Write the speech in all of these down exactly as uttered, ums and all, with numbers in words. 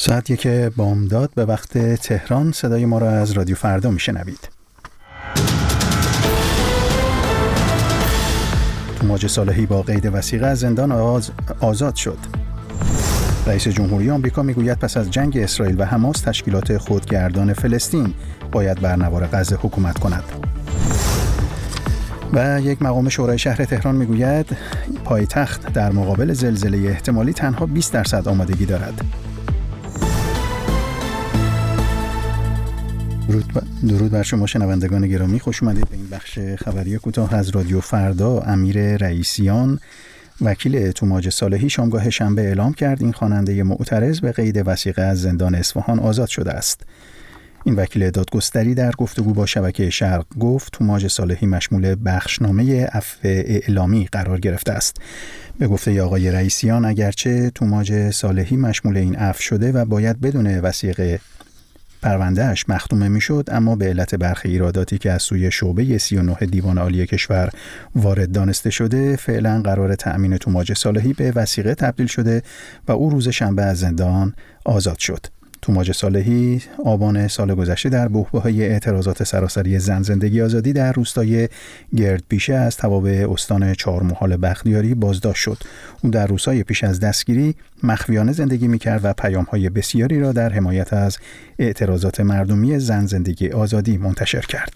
ساعت یک بامداد به وقت تهران. صدای ما را از رادیو فردا میشنوید. توماج صالحی با قید وثیقه از زندان آز... آزاد شد. رئیس جمهوری آمریکا میگوید پس از جنگ اسرائیل و حماس تشکیلات خودگردان فلسطین باید بر نوار غزه حکومت کند. و یک مقام شورای شهر تهران میگوید پایتخت در مقابل زلزله احتمالی تنها بیست درصد آمادگی دارد. درود بر شما شنوندگان گرامی، خوش اومدید به این بخش خبری کوتاه از رادیو فردا. امیر رئیسیان وکیل توماج صالحی شامگاه شنبه اعلام کرد این خواننده معترض به قید وثیقه از زندان اصفهان آزاد شده است. این وکیل دادگستری در گفتگو با شبکه شرق گفت توماج صالحی مشمول بخشنامه عفو اعلامی قرار گرفته است. به گفته آقای رئیسیان اگرچه توماج صالحی مشمول این عفو شده و باید بدون وثیقه پروندهش مختومه میشد، اما به علت برخی ایراداتی که از سوی شعبه سی و نه دیوان عالی کشور وارد دانسته شده فعلا قرار تأمین توماج صالحی به وثیقه تبدیل شده و او روز شنبه از زندان آزاد شد. توماج صالحی آبان سال گذشته در بحبوحه اعتراضات سراسری زن زندگی آزادی در روستای گردپیشه از توابع استان چهارمحال بختیاری بازداشت شد. او در روزهای پیش از دستگیری مخفیانه زندگی می‌کرد و پیام‌های بسیاری را در حمایت از اعتراضات مردمی زن زندگی آزادی منتشر کرد.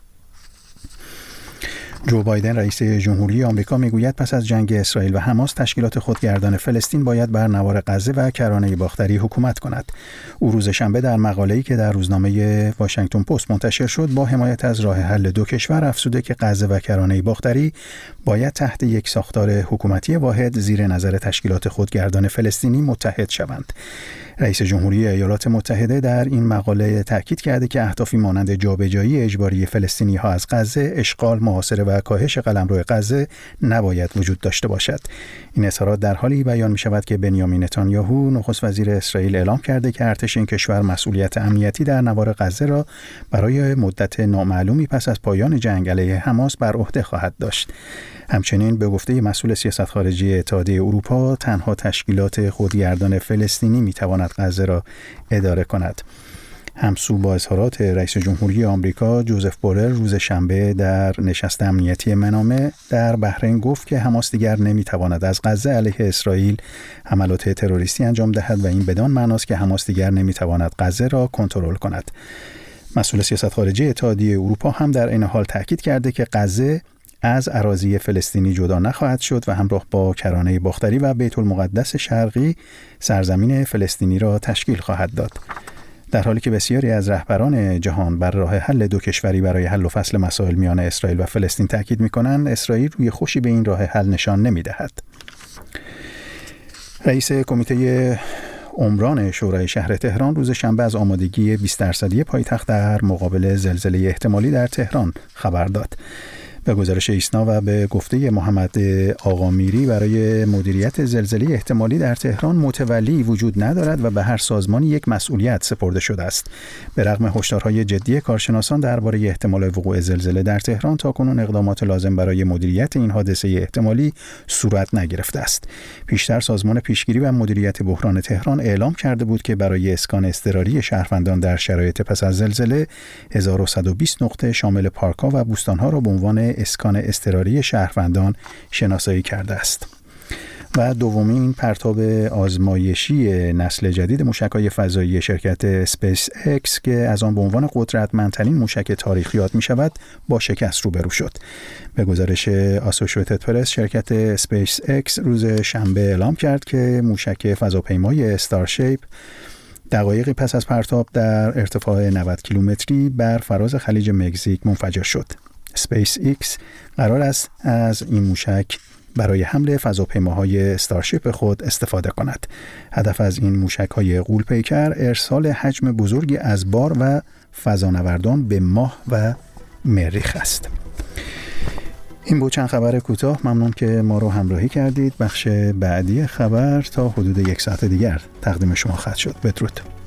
جو بایدن رئیس جمهوری آمریکا میگوید پس از جنگ اسرائیل و حماس تشکیلات خودگردان فلسطین باید بر نوار غزه و کرانه باختری حکومت کند. او روز شنبه در مقاله‌ای که در روزنامه واشنگتن پست منتشر شد با حمایت از راه حل دو کشور افزوده که غزه و کرانه باختری باید تحت یک ساختار حکومتی واحد زیر نظر تشکیلات خودگردان فلسطینی متحد شوند. رئیس جمهوری ایالات متحده در این مقاله تاکید کرده که اهدافی مانند جابجایی اجباری فلسطینی‌ها از غزه، اشغال، محاصره و کاهش قلمرو غزه نباید وجود داشته باشد. این اظهارات در حالی بیان می‌شود که بنیامین نتانیاهو نخست وزیر اسرائیل اعلام کرده که ارتش این کشور مسئولیت امنیتی در نوار غزه را برای مدت نامعلومی پس از پایان جنگ علیه حماس بر عهده خواهد داشت. همچنین به گفته مسئول سیاست خارجی اتحادیه اروپا تنها تشکیلات خودگردان فلسطینی می‌تواند غزه را اداره کند. همسو با اظهارات رئیس جمهوری آمریکا جوزف بورل روز شنبه در نشست امنیتی منامه در بحرین گفت که حماس دیگر نمیتواند از غزه علیه اسرائیل حملات تروریستی انجام دهد و این بدان معناست که حماس دیگر نمیتواند غزه را کنترل کند. مسئول سیاست خارجی اتحادیه اروپا هم در این حال تاکید کرده که غزه از اراضی فلسطینی جدا نخواهد شد و همراه با کرانه باختری و بیت المقدس شرقی سرزمین فلسطینی را تشکیل خواهد داد. در حالی که بسیاری از رهبران جهان بر راه حل دو کشوری برای حل و فصل مسائل میان اسرائیل و فلسطین تاکید می‌کنند، اسرائیل روی خوشی به این راه حل نشان نمی‌دهد. رئیس کمیته عمران شورای شهر تهران روز شنبه از آمادگی بیست درصدی پایتخت در مقابل زلزله احتمالی در تهران خبر داد. به گزارش ایسنا و به گفته محمد آقامیری برای مدیریت زلزله احتمالی در تهران متولی وجود ندارد و به هر سازمانی یک مسئولیت سپرده شده است. به رغم هشدارهای جدی کارشناسان درباره احتمال وقوع زلزله در تهران تاکنون اقدامات لازم برای مدیریت این حادثه احتمالی صورت نگرفته است. پیشتر سازمان پیشگیری و مدیریت بحران تهران اعلام کرده بود که برای اسکان اضطراری شهروندان در شرایط پس از زلزله هزار و صد و بیست نقطه شامل پارک‌ها و بوستان‌ها را به عنوان اسکان اضطراری شهروندان شناسایی کرده است. و دومین پرتاب آزمایشی نسل جدید موشک‌های فضایی شرکت اسپیس اکس که از آن به عنوان قدرتمندترین موشک تاریخ یاد می‌شود با شکست روبرو شد. به گزارش آسوشییتد پرس شرکت اسپیس اکس روز شنبه اعلام کرد که موشک فضاپیمای استارشیپ دقایقی پس از پرتاب در ارتفاع نود کیلومتری بر فراز خلیج مکزیک منفجر شد. اسپیس ایکس قرار است از این موشک برای حمل فضاپیماهای استارشیپ خود استفاده کند. هدف از این موشک‌های غول‌پیکر ارسال حجم بزرگی از بار و فضانوردان به ماه و مریخ است. این بود چند خبر کوتاه. ممنون که ما رو همراهی کردید. بخش بعدی خبر تا حدود یک ساعت دیگر تقدیم شما خواهد شد. بدرود.